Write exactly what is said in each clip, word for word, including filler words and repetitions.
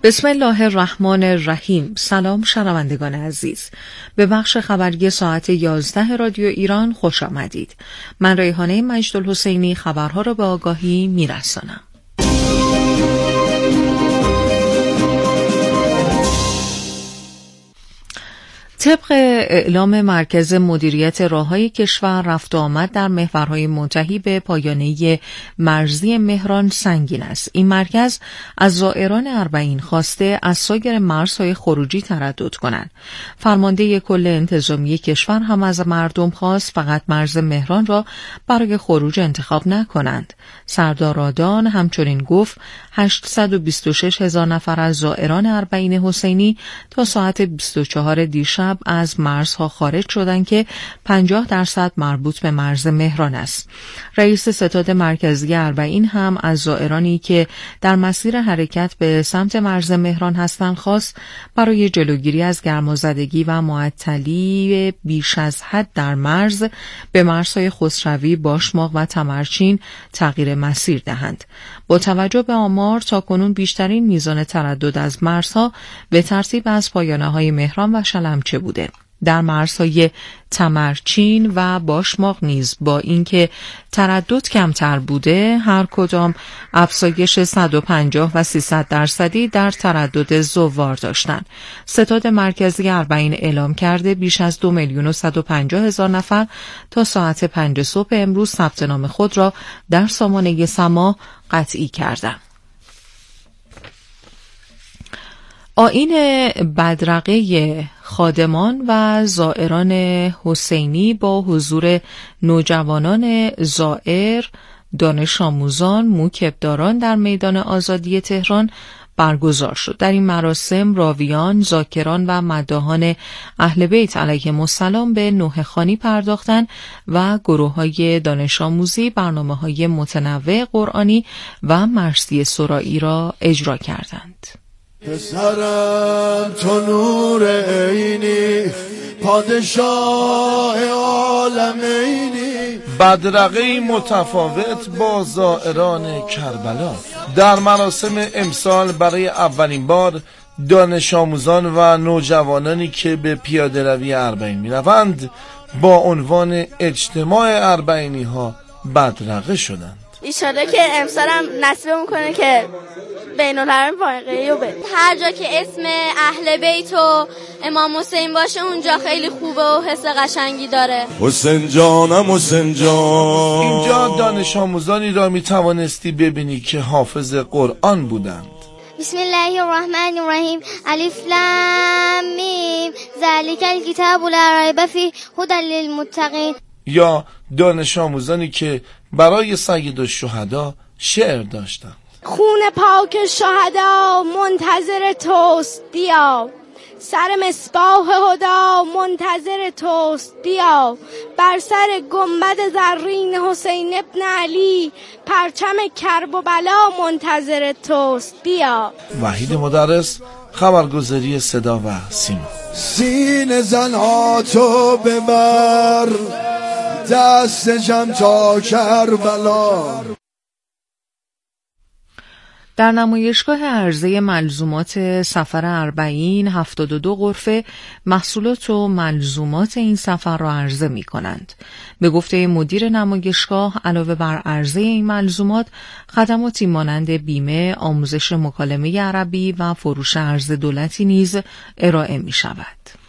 بسم الله الرحمن الرحیم. سلام شنوندگان عزیز، به بخش خبری ساعت یازده رادیو ایران خوش آمدید. من ریحانه مجدالحسینی خبرها را به آگاهی میرسانم. طبق اعلام مرکز مدیریت راههای کشور، رفت و آمد در محورهای منتهی به پایانه مرزی مهران سنگین است. این مرکز از زائران اربعین خواسته از سایر مرزهای خروجی تردد کنند. فرمانده کل انتظامی کشور هم از مردم خواست فقط مرز مهران را برای خروج انتخاب نکنند. سردار آدان همچنین گفت هشتصد و بیست و شش هزار نفر از زائران اربعین حسینی تا ساعت بیست و چهار دیشب از مرزها خارج شدند که پنجاه درصد مربوط به مرز مهران است. رئیس ستاد مرکزی اربعین هم از زائرانی که در مسیر حرکت به سمت مرز مهران هستند خواست برای جلوگیری از گرمازدگی و معطلی بیش از حد در مرز به مرزهای خسروی، باشماق و تمرچین تغییر مسیر دهند. با توجه به آمار تاکنون بیشترین میزان تردد از مرزها به ترتیب از پایانه‌های مهران و شلمچه بوده. در مرزهای تمرچین و باشماق نیز با اینکه تردد کمتر بوده، هر کدام افزایش صد و پنجاه و سیصد درصدی در تردد زوار داشتند. ستاد مرکزی اربعین اعلام کرده بیش از دو میلیون و صد و پنجاه هزار نفر تا ساعت پنج صبح امروز ثبت نام خود را در سامانه سما قطعی کردند. آیین بدرقه خادمان و زائران حسینی با حضور نوجوانان زائر، دانش آموزان، موکبداران در میدان آزادی تهران برگزار شد. در این مراسم راویان، ذاکران و مداحان اهل بیت علیهم السلام به نوحه خوانی پرداختند و گروه‌های دانش آموزی برنامه‌های متنوع قرآنی و مرثیه سرایی را اجرا کردند. پسرم تو نور عینی، پادشاه عالمینی. بدرقه‌ای متفاوت با زائران کربلا. در مراسم امسال برای اولین بار دانش آموزان و نوجوانانی که به پیاده روی اربعین می روند با عنوان اجتماع اربعینی ها بدرقه شدند. ایشالا که امسال هم نصیب میکنه که بین الحرم واقعی و به هر جا که اسم اهل بیت و امام حسین باشه اونجا خیلی خوبه و حس قشنگی داره. حسین جانم حسین جان. اینجا دانش آموزانی را می توانستی ببینی که حافظ قرآن بودند. بسم الله الرحمن الرحیم. الف لام میم ذالک الکتاب لا ریب فیه هدی للمتقین. یا دانش آموزانی که برای سید الشهدا شعر داشتند. خون پاک شهدا منتظر توست بیا، سر مصباح هدا منتظر توست بیا، بر سر گنبد زرین حسین ابن علی پرچم کرب و بلا منتظر توست بیا. وحید مدرس، خبرگزاری صدا و سیما. سین زنها تو ببر، دست جمع تا کربلا. در نمایشگاه عرضه ملزومات سفر اربعین هفتاد و دو غرفه محصولات و ملزومات این سفر را عرضه می کنند. به گفته مدیر نمایشگاه علاوه بر عرضه این ملزومات، خدماتی مانند بیمه، آموزش مکالمه عربی و فروش ارز دولتی نیز ارائه می شود.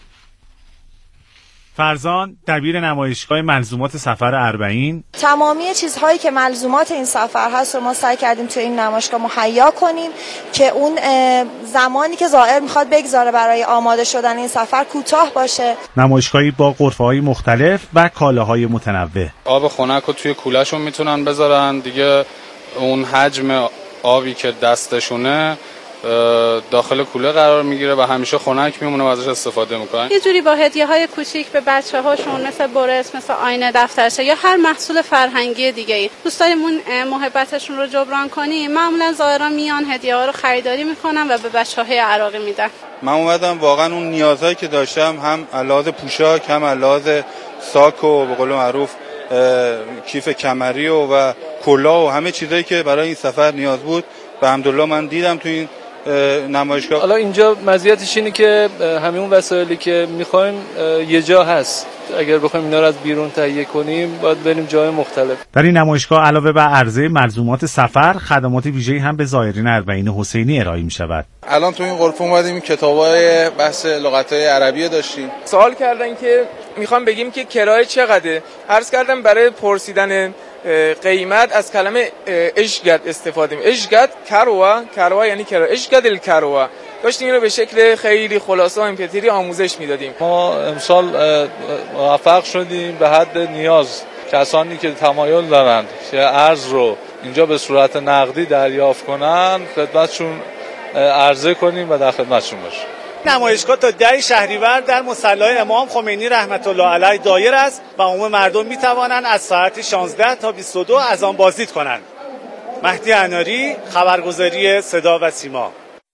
فرزان، دبیر نمایشگاه ملزومات سفر اربعین: تمامی چیزهایی که ملزومات این سفر هست رو ما سعی کردیم تو این نمایشگاه مهیا کنیم که اون زمانی که زائر میخواد بگذاره برای آماده شدن این سفر کوتاه باشه. نمایشگاهی با غرفه‌های مختلف و کالاهای متنوع. آب خنک رو توی کوله‌شون میتونن بذارن دیگه، اون حجم آبی که دستشونه داخل کوله قرار میگیره و همیشه خنک میمونه و ازش استفاده میکنن. یه جوری با هدیه‌های کوچیک به بچه‌هاشون مثل برس، مثل آینه، دفترچه یا هر محصول فرهنگی دیگه‌ای دوست داریم اون محبتشون رو جبران کنیم. معمولا زائران میان هدیه‌ها رو خریداری میکنن و به بچه‌های عراقی میدن. من اومدم واقعا اون نیازهایی که داشتم، هم علاوه پوشاک، هم علاوه ساک و به قول معروف کیف کمری و, و کلاه و همه چیزایی که برای این سفر نیاز بود، و الحمدلله من دیدم تو این نمایشگاه. حالا اینجا مزیتش اینه که همین وسایلی که می‌خوایم یه جا هست. اگر بخوایم اینا رو از بیرون تهیه کنیم باید بریم جای مختلف. در این نمایشگاه علاوه بر عرضه ملزومات سفر، خدمات ویژه‌ای هم به زائرین اربعین حسینی ارائه می‌شود. الان تو این غرفه اومدیم کتابای بحث لغت‌های عربی داشتیم. سوال کردن که میخوام بگیم که کرایه چقدره. عرض کردم برای پرسیدن قیمت از کلمه اشگد استفاده می. اشگد کروا، کروا یعنی کرا، اشگد الکروا. داشتیم اینو به شکل خیلی خلاصه و امپتری آموزش میدادیم. ما امسال موفق شدیم به حد نیاز کسانی که تمایل دارند که ارز رو اینجا به صورت نقدی دریافت کنن خدمتشون عرضه کنیم و در خدمتشون باشیم. نمایشگاه تا ده شهریور در مصلی امام خمینی رحمت الله علیه دایر است و عموم مردم می توانند از ساعت شانزده تا بیست و دو از آن بازدید کنند. مهدی اناری، خبرگزاری صدا و سیما.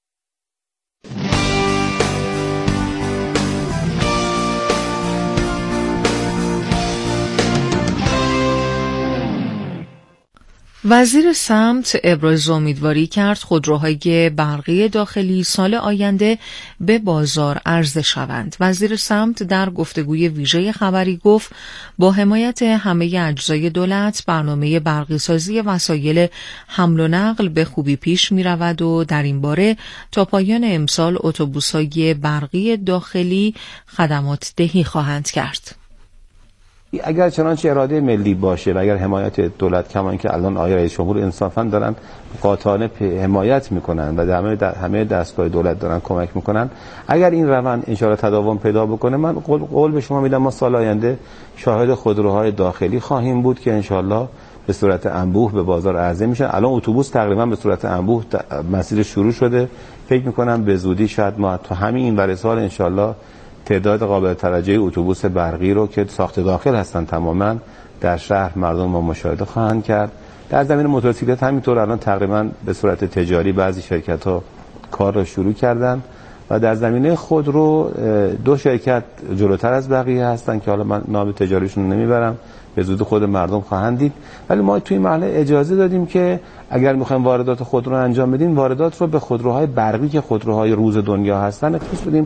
وزیر سمت ابراز امیدواری کرد خودروهای برقی داخلی سال آینده به بازار عرضه شوند. وزیر سمت در گفتگوی ویژه خبری گفت با حمایت همه اجزای دولت برنامه برقی سازی وسایل حمل و نقل به خوبی پیش می رود و در این باره تا پایان امسال اتوبوس‌های برقی داخلی خدمات دهی خواهند کرد. اگر چنانچه اراده ملی باشه و اگر حمایت دولت کمان که الان آقای رئیس جمهور انصافا دارن قاطعانه حمایت میکنن و در همه دستگاه دولت دارن کمک میکنن، اگر این روند ان شاء الله تداوم پیدا بکنه، من قول, قول به شما میدم ما سال آینده شاهد خودروهای داخلی خواهیم بود که ان شاء الله به صورت انبوه به بازار عرضه میشن. الان اتوبوس تقریبا به صورت انبوه مسیر شروع شده. فکر میکنم به زودی شاید ما تو همین این ور سال ان شاء الله تعداد قابل توجهی اتوبوس برقی رو که ساخت داخل هستن تماما در شهر مردم ما مشاهده خواهند کرد. در زمین موتورسیکلت همینطور الان تقریبا به صورت تجاری بعضی شرکت‌ها کار رو شروع کردن و در زمینه خودرو دو شرکت جلوتر از بقیه هستن که حالا من نام تجاریشون نمیبرم، به زودی خود مردم خواهند دید. ولی ما توی مرحله اجازه دادیم که اگر می‌خوایم واردات خودرو انجام بدیم، واردات رو به خودروهای برقی که خودروهای روز دنیا هستن اختصاص بدیم.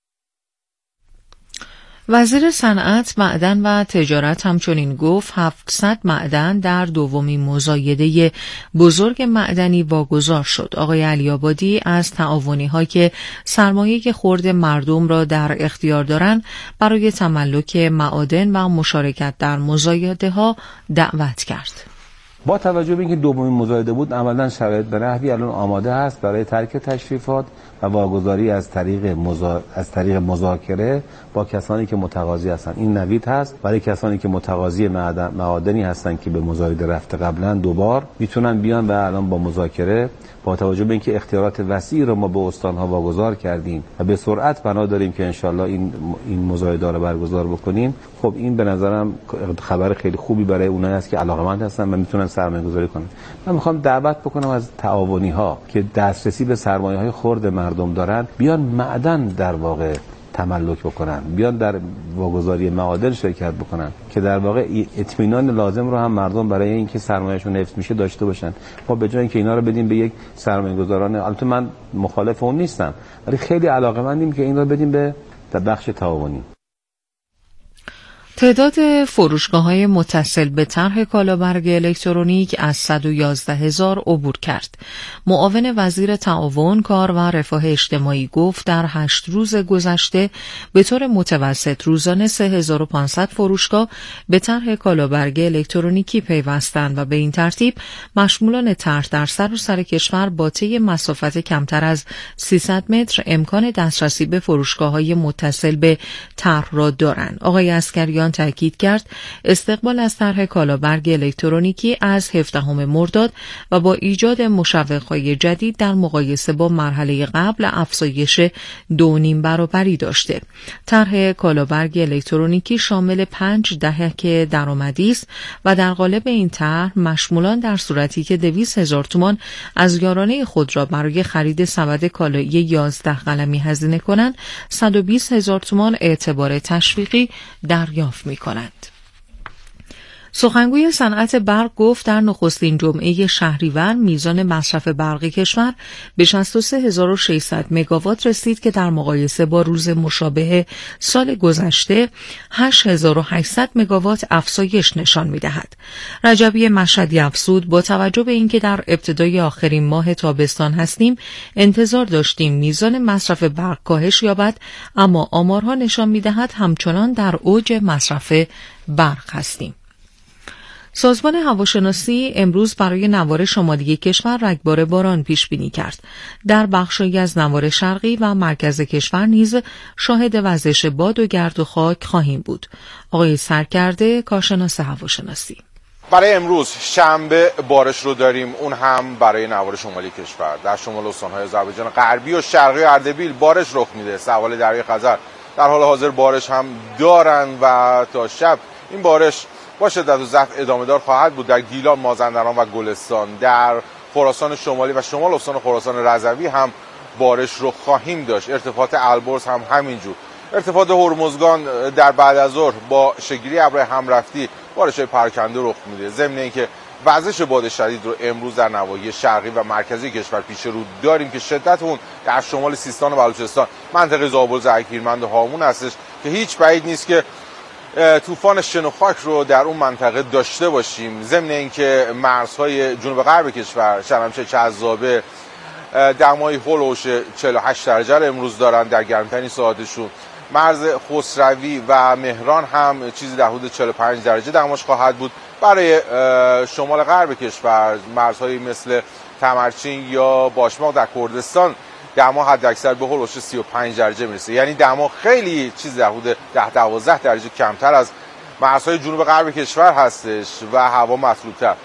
وزیر صنعت، معدن و تجارت همچنین گفت هفتصد معدن در دومین مزایده بزرگ معدنی واگذار شد. آقای علی‌آبادی از تعاونی‌ها که سرمایه خرد مردم را در اختیار دارند برای تملک معادن و مشارکت در مزایده‌ها دعوت کرد. با توجه به اینکه دومین مزایده بود، عملاً شرایط به نحوی الان آماده است برای ترک تشریفات و واگذاری از طریق مزا... از طریق مذاکره با کسانی که متقاضی هستند. این نوید هست برای کسانی که متقاضی معدن... معادنی هستند که به مزایده رفته قبلا دوبار میتونن بیان و الان با مذاکره با توجه به اینکه اختیارات وسیعی رو ما به استان‌ها واگذار کردیم و به سرعت بنا داریم که انشالله این این مزایده رو برگزار بکنیم. خب این به نظرم خبر خیلی خوبی برای اونایی است که علاقه‌مند هستن و میتونن سرمایه‌گذاری کنن. من میخوام دعوت بکنم از تعاونی‌ها که دسترسی به سرمایه‌های خرد مردم دارن بیان معدن در واقع تملک بکنن، بیان در واگذاری معادن شرکت بکنن که در واقع اطمینان لازم رو هم مردم برای اینکه سرمایه‌شون حفظ میشه داشته باشن. ما به جای اینکه اینا رو بدیم به یک سرمایه‌گذاران، البته من مخالف اون نیستم، ولی خیلی علاقه‌مندیم که این رو بدیم به بخش تعاونی. تعداد فروشگاه‌های متصل به طرح کالابرگ الکترونیک از صد و یازده هزار عبور کرد. معاون وزیر تعاون، کار و رفاه اجتماعی گفت در هشت روز گذشته به طور متوسط روزانه سه هزار و پانصد فروشگاه به طرح کالابرگ الکترونیکی پیوستند و به این ترتیب مشمولان طرح در سراسر کشور با طی مسافت کمتر از سیصد متر امکان دسترسی به فروشگاه‌های متصل به طرح را دارند. آقای عسکریان تاکید کرد استقبال از طرح کالابرگ الکترونیکی از هفدهم مرداد و با ایجاد مشوق‌های جدید در مقایسه با مرحله قبل افزایش دو نیم برابری داشته. طرح کالابرگ الکترونیکی شامل پنج دهک درآمدی است و در قالب این طرح مشمولان در صورتی که دویست هزار تومان از یارانه خود را برای خرید سبد کالایی یازده قلمی هزینه کنند، صد و بیست هزار تومان اعتبار تشویقی دریافت می کنند. سخنگوی صنعت برق گفت در نخستین جمعه شهریور میزان مصرف برق کشور به شصت و سه هزار و ششصد مگاوات رسید که در مقایسه با روز مشابه سال گذشته هشت هزار و هشتصد مگاوات افزایش نشان می‌دهد. رجبی مشهدی افزود با توجه به اینکه در ابتدای آخرین ماه تابستان هستیم انتظار داشتیم میزان مصرف برق کاهش یابد، اما آمارها نشان می‌دهد همچنان در اوج مصرف برق هستیم. سازمان هواشناسی امروز برای نوار شمالی کشور رگبار باران پیش بینی کرد. در بخشی از نوار شرقی و مرکز کشور نیز شاهد وزش باد و گرد و خاک خواهیم بود. آقای سرکرده، کارشناس هواشناسی: برای امروز شنبه بارش رو داریم، اون هم برای نوار شمالی کشور. در شمال استان‌های آذربایجان غربی و شرقی و اردبیل بارش رخ میده. سواحل دریای خزر در حال حاضر بارش هم دارن و تا شب این بارش با شدت و ضعف ادامه دار خواهد بود. در گیلان، مازندران و گلستان، در خراسان شمالی و شمال استان خراسان رضوی هم بارش رو خواهیم داشت. ارتفاعات البرز هم همینجور. ارتفاعات هرمزگان در بعد از ظهر با شگیری ابرهای همرفتی بارش‌های پراکنده رخ میده. ضمن اینکه وزش باد شدید رو امروز در نواحی شرقی و مرکزی کشور پیش رو داریم که شدت اون در شمال سیستان و بلوچستان، منطقه زابل، زرکیرمند و هامون هستش که هیچ بعید نیست که طوفان شن و خاک رو در اون منطقه داشته باشیم. ضمن اینکه مرزهای جنوب غرب کشور، شلمچه، کذابه، دمای هولوش چهل و هشت درجه رو امروز دارن در گرمترین ساعتشون. مرز خسروی و مهران هم چیزی در حدود چهل و پنج درجه دماش خواهد بود. برای شمال غرب کشور، مرزهای مثل تمرچین یا باشماق در کردستان، دما حد اکثر به هولوش سی و پنج درجه میرسه. یعنی دما خیلی چیز در حدود ده دوازده درجه کمتر از مرزهای جنوب غرب کشور هستش و هوا مطلوب‌تر.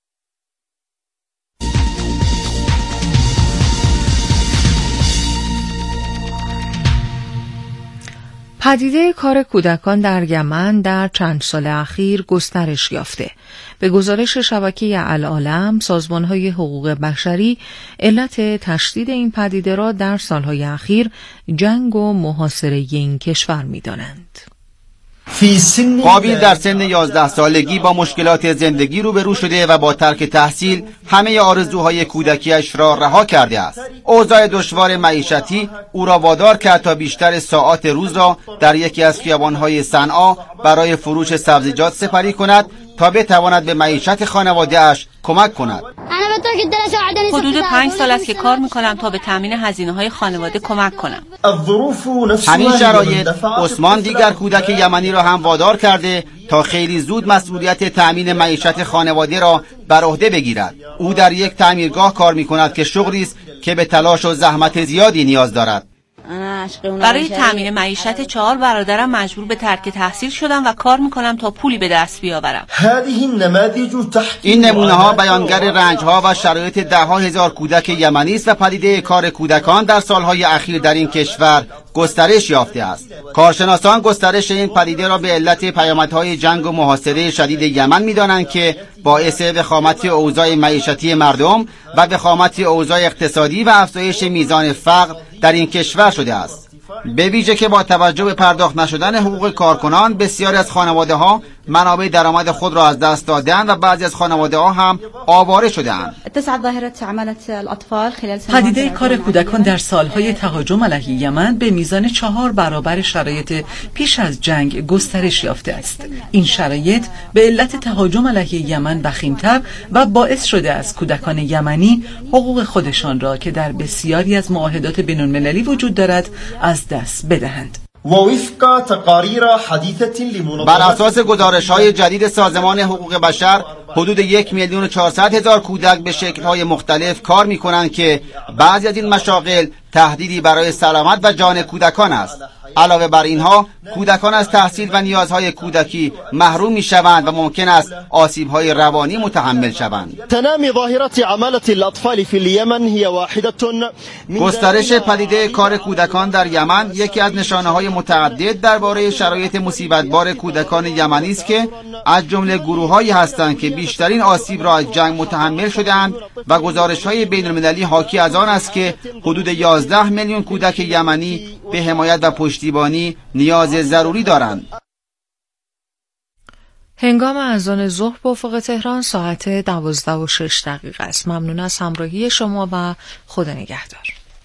پدیده کار کودکان در یمن در چند سال اخیر گسترش یافته. به گزارش شبکه العالم، سازمان‌های حقوق بشری علت تشدید این پدیده را در سالهای اخیر جنگ و محاصره این کشور می‌دانند. قابیل در سن یازده سالگی با مشکلات زندگی روبرو شده و با ترک تحصیل همه آرزوهای کودکیش را رها کرده است. اوضاع دشوار معیشتی او را وادار کرد تا بیشتر ساعات روز را در یکی از خیابان‌های صنعا برای فروش سبزیجات سپری کند تا بتواند به معیشت خانواده‌اش کمک کند. حدود پنج سال است که کار میکنم تا به تامین هزینه‌های خانواده کمک کنم. همین شرایط عثمان دیگر کودک یمنی را هم وادار کرده تا خیلی زود مسئولیت تامین معیشت خانواده را بر عهده بگیرد. او در یک تعمیرگاه کار میکند که شغلی است که به تلاش و زحمت زیادی نیاز دارد. برای تامین معیشت چهار برادرم مجبور به ترک تحصیل شدم و کار میکنم تا پولی به دست بیاورم. این نمونه ها بیانگر رنج ها و شرایط ده ها هزار کودک یمنی است و پدیده کار کودکان در سالهای اخیر در این کشور گسترش یافته است. کارشناسان گسترش این پدیده را به علت پیامدهای جنگ و محاصره شدید یمن می‌دانند که باعث وخامت اوضاع معیشتی مردم و وخامت اوضاع اقتصادی و افزایش میزان فقر در این کشور شده است. به ویژه که با توجه به پرداخت نشدن حقوق کارکنان بسیاری از خانواده‌ها منابع درآمد خود را از دست دادند و بعضی از خانواده‌ها هم آواره شدند. پدیده کار کودکان در سالهای تهاجم علیه یمن به میزان چهار برابر شرایط پیش از جنگ گسترش یافته است. این شرایط به علت تهاجم علیه یمن وخیم‌تر و باعث شده است کودکان یمنی حقوق خودشان را که در بسیاری از معاهدات بین‌المللی وجود دارد از دست بدهند. بر اساس گزارش‌های جدید سازمان حقوق بشر، حدود یک میلیون و چهارصد هزار کودک به شکل‌های مختلف کار می‌کنند که بعضی از این مشاغل تهدیدی برای سلامت و جان کودکان است. علاوه بر اینها، کودکان از تحصیل و نیازهای کودکی محروم می‌شوند و ممکن است آسیب‌های روانی متحمل شوند. گسترش پدیده کار کودکان در یمن یکی از نشانه‌های متعدد درباره شرایط مصیبت‌بار کودکان یمنی است که از جمله گروه‌هایی هستند که بیشترین آسیب را از جنگ متحمل شده‌اند و گزارش‌های بین‌المللی حاکی از آن است که حدود یازده میلیون کودک یمنی به حمایت و پشتیبانی نیاز ضروری دارند. هنگام اذان ظهر به افق تهران ساعت دوازده و شش دقیقه است. ممنون از همراهی شما و خدا نگهدار.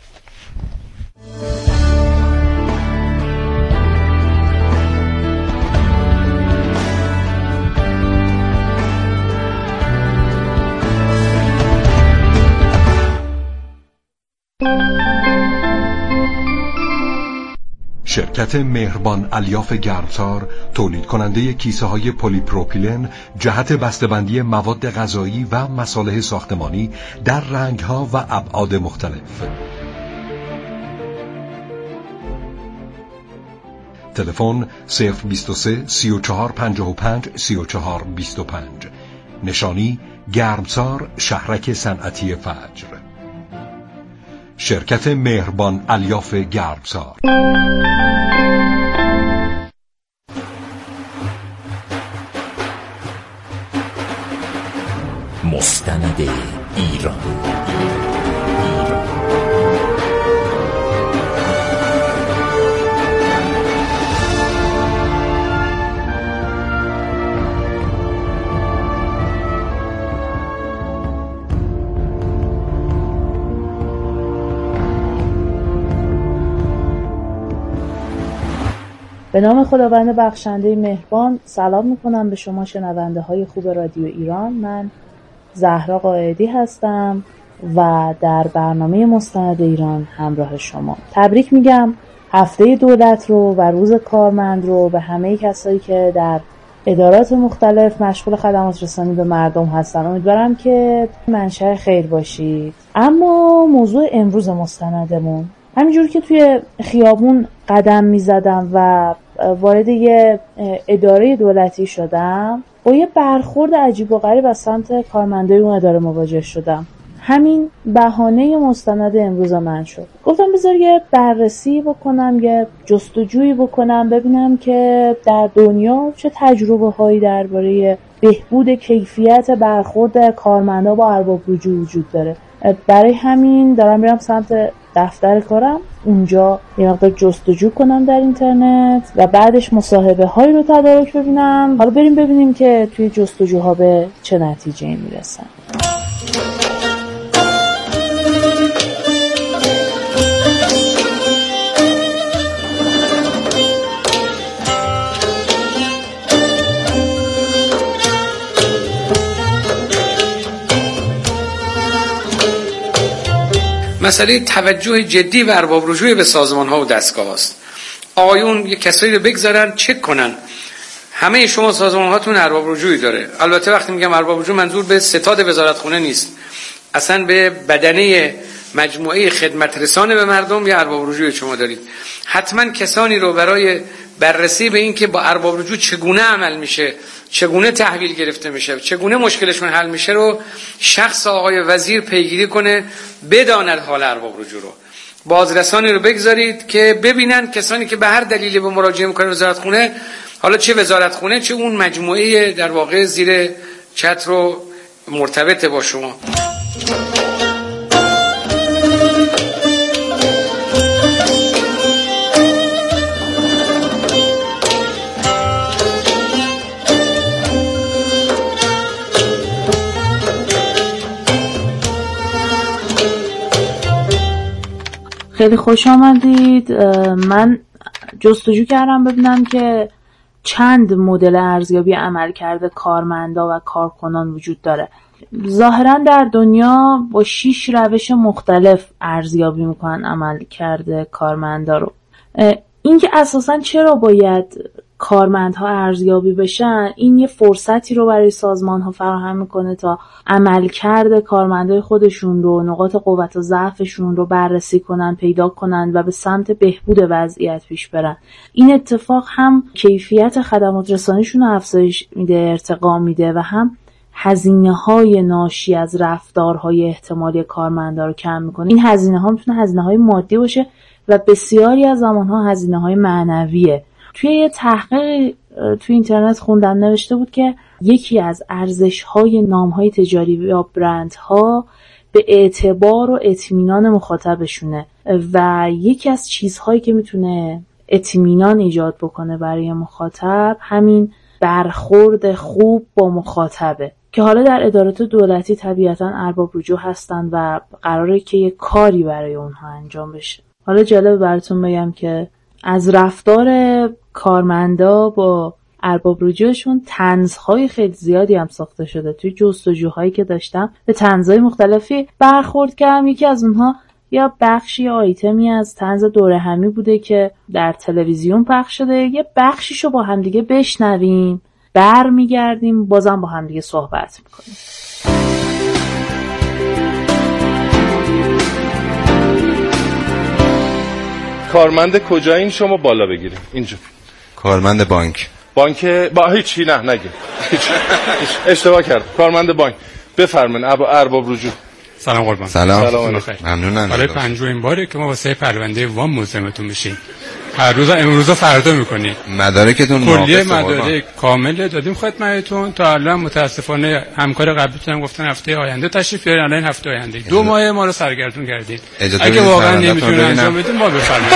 شرکت مهربان الیاف گرمسار تولید کننده کیسه های پلی پروپیلن جهت بسته‌بندی مواد غذایی و مصالح ساختمانی در رنگ ها و ابعاد مختلف. تلفن صفر بیست و سه سی و چهار پنجاه و پنج سی و چهار بیست و پنج. نشانی گرمسار شهرک صنعتی فجر. شرکت مهربان الیاف گرمسار. مستند ایران. به نام خداوند بخشنده مهربان سلام میکنم به شما شنونده های خوب رادیو ایران. من زهرا قائدی هستم و در برنامه مستند ایران همراه شما. تبریک میگم هفته دولت رو و روز کارمند رو به همه کسایی که در ادارات مختلف مشغول خدمات رسانی به مردم هستن. امیدوارم که منشأ خیر باشید. اما موضوع امروز مستندمون، همینجور که توی خیابون قدم میزدم و وارد یه اداره دولتی شدم، با یه برخورد عجیب و غریب از سمت کارمندای اون اداره مواجه شدم. همین بهانه مستند امروز من شد. گفتم بذار یه بررسی بکنم، یه جستجویی بکنم، ببینم که در دنیا چه تجربه هایی درباره بهبود کیفیت برخورد کارمندا با ارباب رجوع وجود داره. برای همین دارم میرم سمت دفتر کارم، اونجا یه مقدار جستجو کنم در اینترنت و بعدش مصاحبه هایی رو تدارک ببینم. حالا بریم ببینیم که توی جستجوها به چه نتیجه میرسن. مسئله توجه جدی و ارباب رجوع به سازمان ها و دستگاه هاست. آقایون یک کسایی رو بگذارن چک کنن همه شما سازمان هاتون ارباب رجوعی داره. البته وقتی میگم ارباب رجوع منظور به ستاد وزارت خونه نیست، اصلا به بدنه مجموعه خدمت رسانه به مردم یا ارباب رجوع شما دارید. حتما کسانی رو برای بررسی به این که با ارباب رجوع چگونه عمل میشه، چگونه تحویل گرفته میشه، چگونه مشکلشون حل میشه رو شخص آقای وزیر پیگیری کنه، بداند حال ارباب رجوع رو. بازرسانی رو بگذارید که ببینن کسانی که به هر دلیلی به مراجعه میکنن وزارت خونه، حالا چه وزارت خونه چه اون مجموعه در واقع زیر چتر رو مرتبط با شما. خیلی خوش آمدید. من جستجو کردم ببینم که چند مدل ارزیابی عملکرد کارمندا و کارکنان وجود داره. ظاهرا در دنیا با شش روش مختلف ارزیابی میکنن عملکرد کارمندا رو. این که اساساً چرا باید کارمندها ارزیابی بشن، این یه فرصتی رو برای سازمان‌ها فراهم میکنه تا عملکرد کارمندای خودشون رو، نقاط قوت و ضعفشون رو بررسی کنن، پیدا کنن و به سمت بهبود وضعیت پیش برن. این اتفاق هم کیفیت خدمات رسانیشون رو افزایش میده، ارتقا میده و هم هزینه‌های ناشی از رفتارهای احتمالی کارمندا رو کم میکنه. این هزینه‌ها میتونه هزینه‌های مادی باشه و بسیاری از زمان‌ها هزینه‌های معنویه. توی یه تحقیق توی اینترنت خوندم نوشته بود که یکی از ارزش‌های نام‌های تجاری یا برندها به اعتبار و اطمینان مخاطبشونه و یکی از چیزهایی که میتونه اطمینان ایجاد بکنه برای مخاطب همین برخورد خوب با مخاطبه که حالا در ادارات دولتی طبیعتاً ارباب رجوع هستن و قراره که یه کاری برای اونها انجام بشه. حالا جالب براتون بگم که از رفتار کارمندا با ارباب رجوعشون طنزهای خیلی زیادی هم ساخته شده. توی جستجوهایی که داشتم به طنزهای مختلفی برخورد کردم. یکی از اونها یا بخشی یا آیتمی از طنز دوره همی بوده که در تلویزیون پخش شده. یه بخشیشو با همدیگه بشنویم، بر میگردیم بازم با همدیگه صحبت میکنیم. کارمند کجایین شما بالا بگیریم؟ اینجا کارمند بانک. بانک با هیچی نه نگید. اشتباه کردم. کارمند بانک. بفرمایید ارباب رجوع. سلام قربان. سلام. سلام ممنونم. برای پنجمین باره که ما واسه پرونده وام ملزمتون میشیم. هر روز امروز و فردا میکنید. مدارکتون کلیه مدارک کامل دادیم خدمتتون. تا الان متاسفانه همکار قبلیتون هم گفتن هفته آینده تشریف بیارین. الان هفته آینده اجازه... دو ماه ما رو سرگردون کردید. اگه واقعا نمیتونید انجام بدین ما بفرمایید.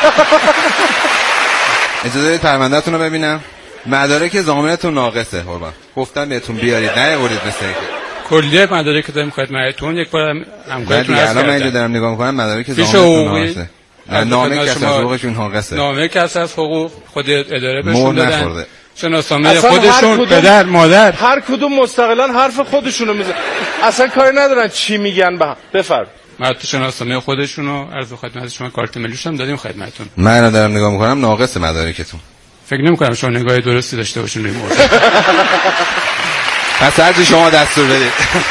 اجازه بدید پروندهتون رو ببینم. مدارک ضامنتون ناقصه قربان. گفتم بهتون بیارید نیاورید مثل اینکه. کلیه مدارک که دادیم خدمتتون یک بار همکارتون هست کردم. الان من اینجا دارم نگاه میکنم مدارک ضامنتون ناقصه. نامه کسب از حقوقشون ناقصه. نامه کسب از حقوق خود اداره بهشون دادن. شناسنامه خودشون پدر مادر هر کدوم مستقلا حرف خودشونو میزنن. اصلا کاری ندارن چی میگن. به بفرم. ما تو شناسنامه خودشونو عرض خدمت شما کارت ملیش هم دادیم خدمتتون. من دارم نگاه میکنم ناقصه مدارکتون. فکر نمی‌کنم شما نگاه درستی داشته باشین روی موضوع. پس هرچی شما دستور بدید.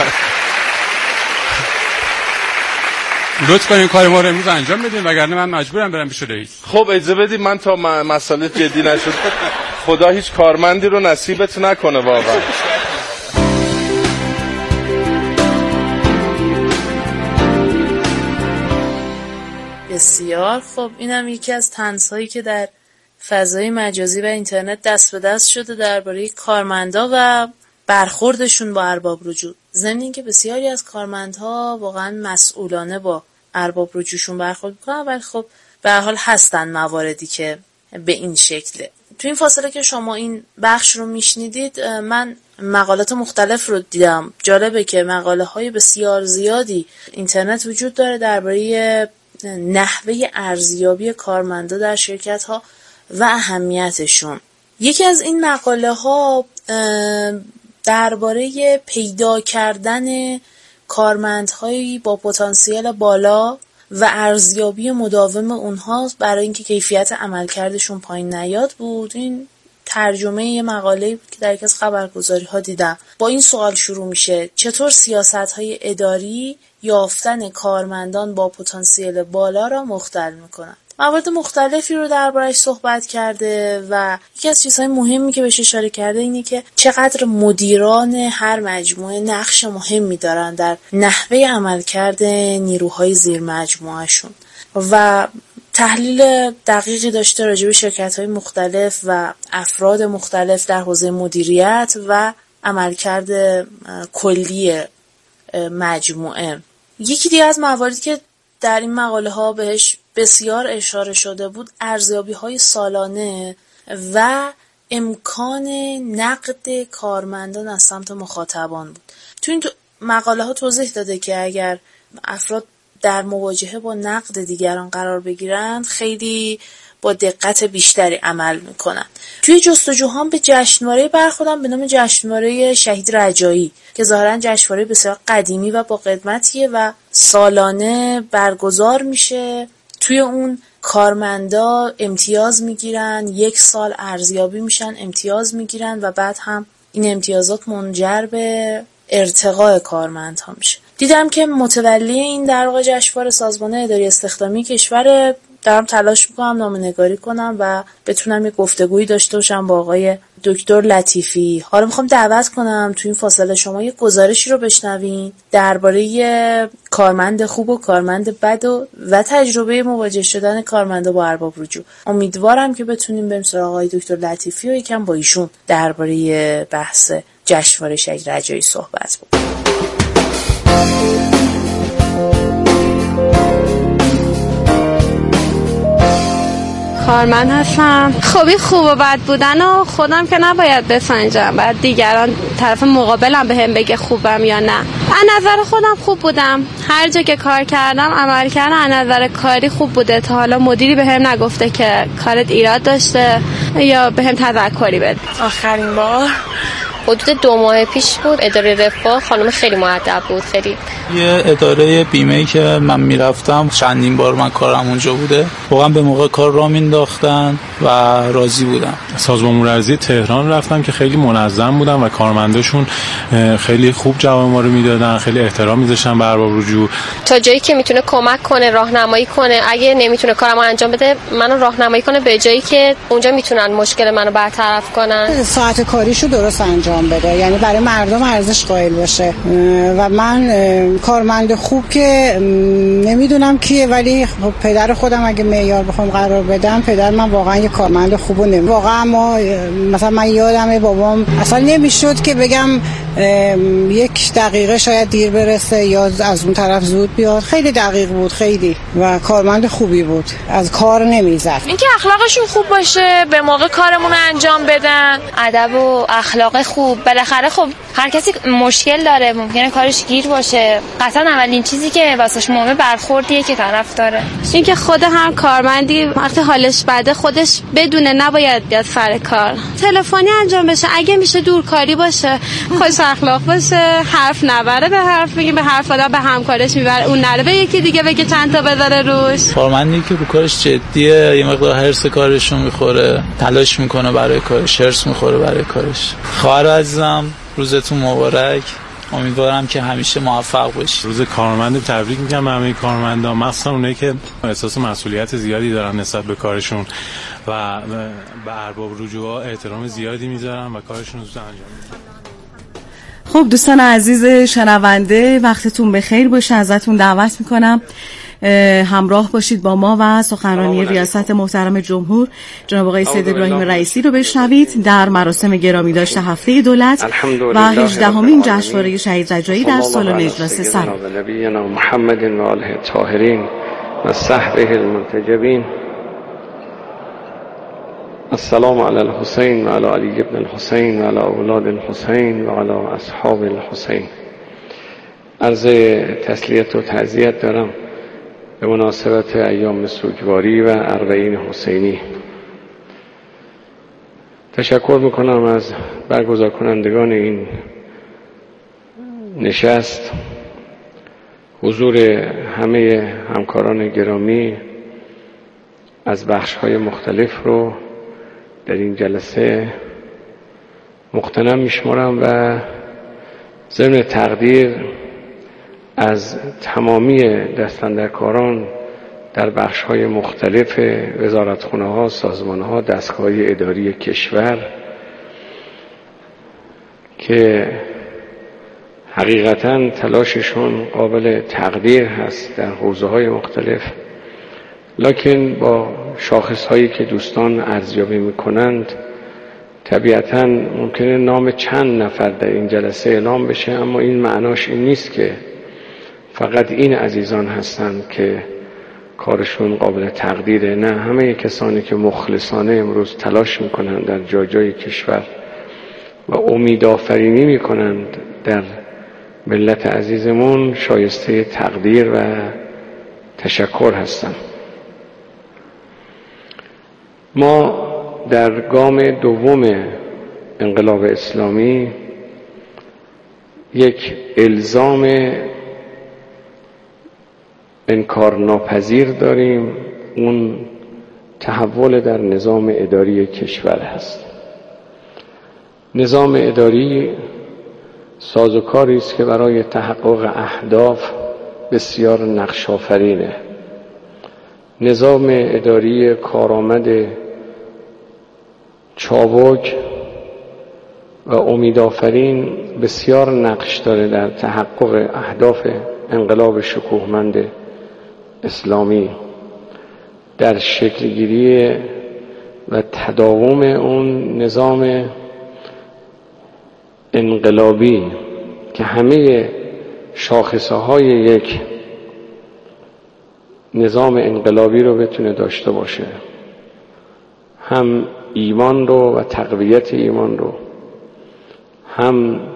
لطف کنین کار ما رو امروز انجام بدین وگرنه من مجبورم برم پیش رئیس. خب اجازه بدید من تا مسئله جدی نشد خدا هیچ کارمندی رو نصیبت نکنه واقعا. بسیار خب، اینم یکی از طنزهایی که در فضای مجازی و اینترنت دست به دست شده درباره کارمندا و برخوردشون با ارباب رجوع. ضمن اینکه بسیاری از کارمندها واقعا مسئولانه با ارباب رجوعشون برخورد میکنن، ولی خب به هر حال هستن مواردی که به این شکله. تو این فاصله که شما این بخش رو میشنیدید من مقالات مختلف رو دیدم. جالبه که مقاله های بسیار زیادی اینترنت وجود داره درباره نحوه ارزیابی کارمندا در شرکت ها و اهمیتشون. یکی از این مقاله ها درباره پیدا کردن کارمندهایی با پتانسیل بالا و ارزیابی مداوم اونها برای اینکه کیفیت عملکردشون پایین نیاد بود. این ترجمه یه مقاله بود که در یکی از خبرگزاری ها دیدم. با این سوال شروع میشه: چطور سیاست‌های اداری یافتن کارمندان با پتانسیل بالا را مختل میکنند؟ موارد مختلفی رو درباره‌اش صحبت کرده و یکی از چیزهای مهمی که بهش اشاره کرده اینه که چقدر مدیران هر مجموعه نقش مهمی دارن در نحوه عملکرد نیروهای زیر مجموعهشون و تحلیل دقیقی داشته راجع به شرکت‌های مختلف و افراد مختلف در حوزه مدیریت و عملکرد کلی مجموعه. یکی دیگه از مواردی که در این مقاله ها بهش بسیار اشاره شده بود ارزیابی های سالانه و امکان نقد کارمندان از سمت مخاطبان بود. تو این مقاله ها توضیح داده که اگر افراد در مواجهه با نقد دیگران قرار بگیرند خیلی با دقت بیشتری عمل میکنن. توی جستجوها به جشنواره برخوردن به نام جشنواره شهید رجایی که ظاهرا جشنواره بسیار قدیمی و با قدمتیه و سالانه برگزار میشه. توی اون کارمندا امتیاز میگیرن، یک سال ارزیابی میشن، امتیاز میگیرن و بعد هم این امتیازات منجر به ارتقاء کارمندها میشه. دیدم که متولی این در واقع جشنواره سازمان اداری استخدامی کشور دارم تلاش میکنم نامه‌نگاری کنم و بتونم یک گفتگویی داشته باشم با آقای دکتر لطیفی. حالا میخوام دعوت کنم تو این فاصله شما یک گزارشی رو بشنوین درباره کارمند خوب و کارمند بد و, و تجربه مواجه شدن کارمندا با ارباب رجوع. امیدوارم که بتونیم بریم سراغ آقای دکتر لطیفی و یکم با ایشون درباره بحث جشنواره شهید رجایی صحبت کنیم. کارمند هستم. خوبی خوب و بد بودن و خودم که نباید بسنجم، بعد دیگران طرف مقابلم بهم بگه خوبم یا نه. از نظر خودم خوب بودم، هر جا که کار کردم عمل کردم از نظر کاری خوب بوده. تا حالا مدیری بهم نگفته که کارت ایراد داشته یا بهم تذکری بده. آخرین بار حدود دو ماه پیش بود. اداره رفاه خانم خیلی مؤدب بود، خیلی. یه اداره بیمه‌ای که من میرفتم چندین بار من کارم اونجا بوده، واقعا به موقع کار را مینداختن و راضی بودم. سازمان امور ارضی تهران رفتم که خیلی منظم بودن و کارمنداشون خیلی خوب جواب ما رو میدادن، خیلی احترام میذاشتن به ارباب رجوع. تا جایی که میتونه کمک کنه، راهنمایی کنه، اگه نمیتونه کارمو انجام بده منو راهنمایی کنه به جایی که اونجا میتونن مشکل منو برطرف کنن. ساعت کاریشو درست انجام بده، یعنی برای مردم ارزش قائل باشه. و من کارمند خوب که نمیدونم کیه، ولی خب پدر خودم اگه معیار بخوام قرار بدم، پدر من واقعا یه کارمند خوب و نمی واقعا ما مثلا من یادمه بابام اصلا نمیشد که بگم یک دقیقه شاید دیر برسه یا از اون طرف زود بیاد. خیلی دقیق بود، خیلی، و کارمند خوبی بود، از کار نمیزد. اینکه اخلاقشون خوب باشه، به موقع کارمون رو انجام بدن، ادب و اخلاق خوب. بالاخره خب هر کسی مشکل داره، ممکنه کارش گیر باشه. قطعا اولین چیزی که واسش مهمه برخوردیه که طرف داره. اینکه خود هر کارمندی وقتی حالش بده خودش بدونه نباید بیاد سر کار، تلفنی انجام بشه. اگه میشه دورکاری باشه، خوش اخلاق باشه، حرف نبره به حرف، بگیم به حرف آدم به همکارش میبره، اون نره به یکی دیگه بگه چند تا بذاره روش. کارمندی که رو کارش جدیه، یه مقدار هرس کارشو میخوره، تلاش میکنه برای کارش، هرس میخوره برای کارش. خواهر عزیزم روزتون مبارک، امیدوارم که همیشه موفق باشید. روز کارمند تبریک میگم به همه کارمندان، مخصوصا اونایی که احساس مسئولیت زیادی دارن نسبت به کارشون و به ارباب رجوع احترام زیادی میذارن و کارشون رو زود انجام میدن. خب دوستان عزیز شنونده، وقتتون بخیر باشه. ازتون دعوت میکنم همراه باشید با ما و سخنرانی ریاست محترم جمهور جناب آقای سید ابراهیم رئیسی رو بشنوید در مراسم گرامی داشته هفته دولت و هجدهمین جشنواره شهید رجایی در سالن اجلاس سر. نبینا محمد و آله الطاهرین و صحبه المنتجبین. السلام علی الحسین و علی علی ابن الحسین و علی اولاد الحسین و علی اصحاب الحسین. عرض تسلیت و تعزیت دارم به مناسبت ایام سوگواری و اربعین حسینی. تشکر میکنم از برگزار کنندگان این نشست، حضور همه همکاران گرامی از بخش‌های مختلف رو در این جلسه مقتنم میشمارم و ضمن تقدیر از تمامی دستاندرکاران در بخش‌های مختلف وزارتخانه‌ها، سازمان‌ها، دستگاه‌های اداری کشور که حقیقتاً تلاششون قابل تقدیر هست در حوزه‌های مختلف، لکن با شاخص‌هایی که دوستان ارزیابی می‌کنند طبیعتاً ممکنه نام چند نفر در این جلسه اعلام بشه، اما این معناش این نیست که فقط این عزیزان هستند که کارشون قابل تقدیره. نه، همه کسانی که مخلصانه امروز تلاش میکنند در جای جای کشور و امیدآفرینی میکنند در ملت عزیزمون شایسته تقدیر و تشکر هستند. ما در گام دوم انقلاب اسلامی یک الزام انکار ناپذیر داریم، اون تحول در نظام اداری کشور هست. نظام اداری سازوکاری است که برای تحقق اهداف بسیار نقش آفرینه. نظام اداری کارآمد، چابک و امیدآفرین بسیار نقش داره در تحقق اهداف انقلاب شکوهمند اسلامی، در شکلگیری و تداوم اون نظام انقلابی که همه شاخصه‌های یک نظام انقلابی رو بتونه داشته باشه. هم ایمان رو و تقویت ایمان رو، هم